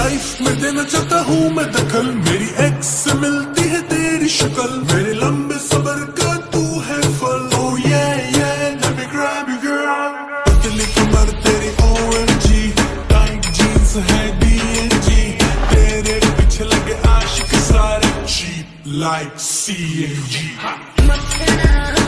Life में देना चाहता हूँ मैं दखल, मेरी एक्स से मिलती है तेरी शक्ल, मेरे लंबे सबर का तू है फल। Oh yeah yeah, let me grab you girl। पतली कमर तेरी OMG, टाइट जीन्स है DNG, तेरे पीछे लगे आशिक सारे cheap like CNG।